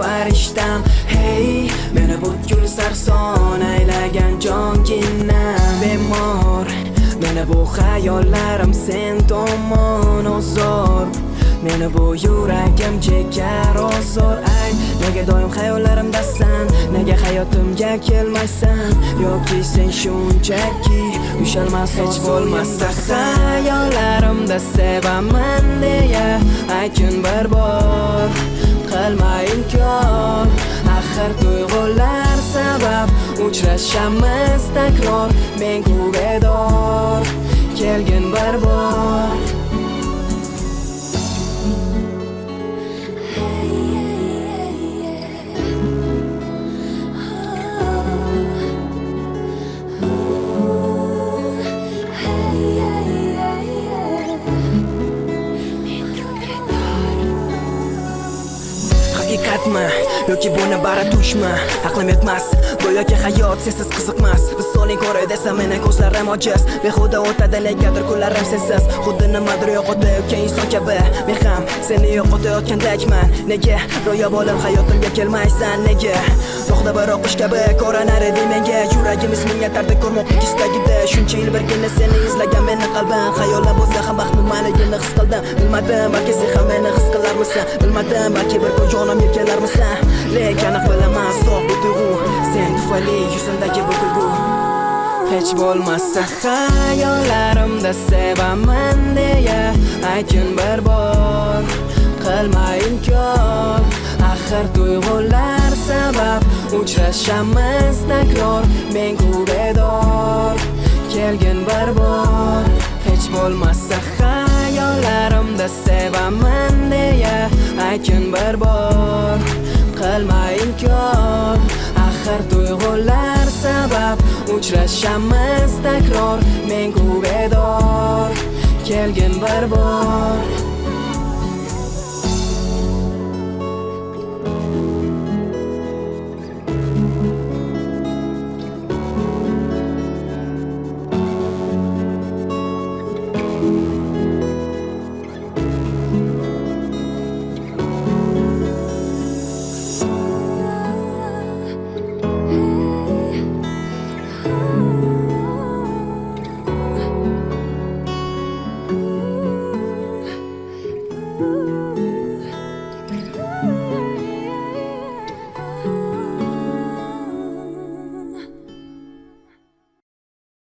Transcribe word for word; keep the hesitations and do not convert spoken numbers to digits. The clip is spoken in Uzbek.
farishtam. Hey, meni butkul sarson aylagan jonginam bemor. Meni bu xayollarim sen tomon ozor. Meni bu yuragim chekar ozor. Ay, nega doim xayollarimdasan? Nega hayotimga kelmaysan? Yoki sen shunchaki ushalmas hech bo'lmasa xayollarimda sevaman deya aytgin bir bor. Qilma inkor, axir tuyg'ular sabab uchrashamiz takror. Men ku bedor, kelgin bir bor. Haqiqatmi yoki buni bari tushmi? Aqlim yetmas, go'yoki hayot sensiz qiziqmas. Visoling ko'ray desam meni ko'zlarim ojiz. Behuda o'tadi negadir kunlarim sensiz. Xuddi nimadir yo'qotayotgan inson kabi. Men ham seni yo'qotayotgandekman. Nega ro'yob olib hayotimga kelmaysan? Nega to'xta bir o'qish kabi ko'rinar edi menga. Yuragimiz ming yatardi ko'rmoqlik istagida. Shuncha yil birgina seni izlagan meni qalbim. Xayollar bo'lsa ham baxtlimanligini his qildim. Bilmadim balki sen ham meni his qilarmisan. Bilmadim balki bir kun jonim kelarmisan. Lekin aniq bilaman sof bu tuyg'u sen tufayli yuzimdagi bu kulgu. Hech bo'lmasa xayollarimda sevaman deya aytgin bir bor. Qilma inkor, axir tuyg'ular sabab uchrashamiz takror. Men ku bedor, kelgin bir bor. Hech bo'lmasa xayollarimda sevaman deya aytgin bir bor. Qilma inkor, axir tuyg'ular sabab uchrashamiz takror. Men ku bedor, kelgin bir bor.